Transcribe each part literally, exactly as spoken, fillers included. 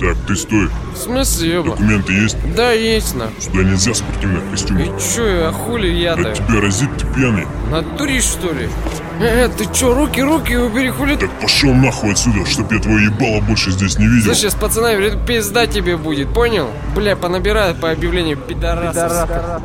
Так, ты стой. В смысле, ёба? Документы есть? Да, есть, на. Сюда нельзя в спортивных костюмах. И чё, а хули я-то? От тебя разит, ты пьяный. Натуришь, что ли? Э, ты чё, руки, руки убери, хули? Так пошел нахуй отсюда, чтоб я твое ебало больше здесь не видел. Слышь, с пацанами, пизда тебе будет, понял? Бля, понабирают по объявлению пидорасов.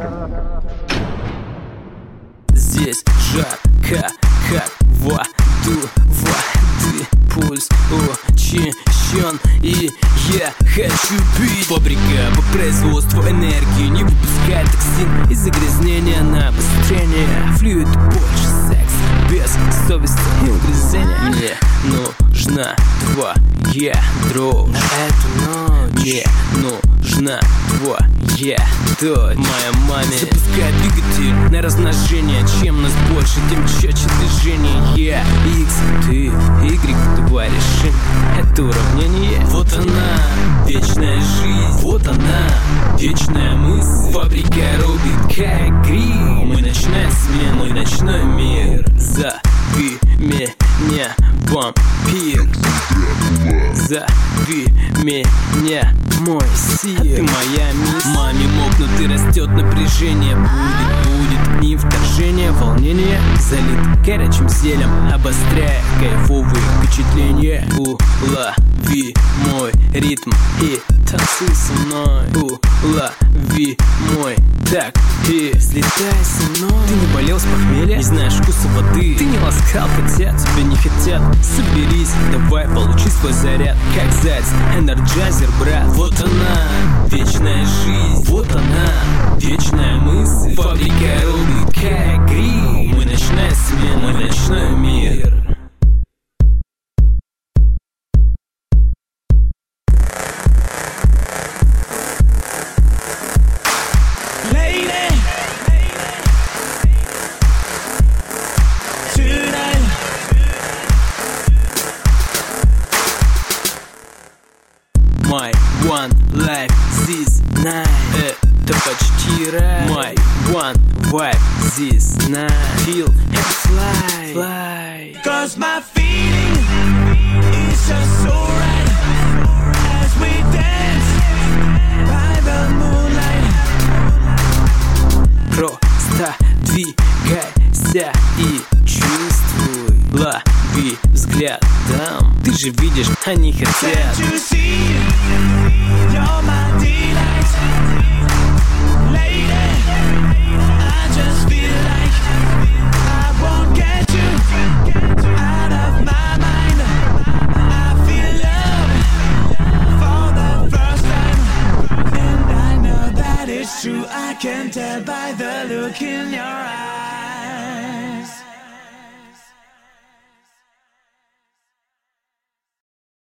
Здесь жарко, как в аду, воды. Пульс учащен, и я хочу пить. Фабрика по производству энергии не выпускает токсин и загрязнения на обострение. Флюид больше секса, без совести и угрызения. Мне нужна твоя дрожь на эту ночь. Мне нужна твоя дочь. Моя маме запускает двигатель на размножение. Чем нас больше, тем четче движение. Я X, ты Y, давай решим это уравнение. Вот она, вечная жизнь. Вот она, вечная мысль. Фабрика рубит как грим. Мы ночная смена, мой ночной мир. Зови меня вампир. Зови меня мой сир. Ты моя мисс. Маме мокнут и растет напряжение. Будет, будет не вторжение, волнение. Залит горячим зелем, обостряя кайфовые впечатления. Улови мой ритм и танцуй со мной. Улови мой так и слетай со мной. Ты не болел с похмелья, не знаешь вкуса воды. Ты не ласкал котят, тебя не хотят. Соберись, давай получи свой заряд. Как заяц, энерджайзер, брат. Вот она, вечная жизнь. Вот она, вечная мысль. Фабрика рубит как грим. Мы ночная смена, мой ночной мир. My one life this night. Это почти рай. My one vibe this night. Feel and fly, fly. Cause my feeling is just so right as we dance by the moonlight. Просто двигайся и чувствуй. Лови взглядом. Ты же видишь, они хотят. Can't you see? You're my delight, lady. I just feel like I won't get you out of my mind. I feel love for the first time, and I know that it's true. I can tell by the look in your eyes.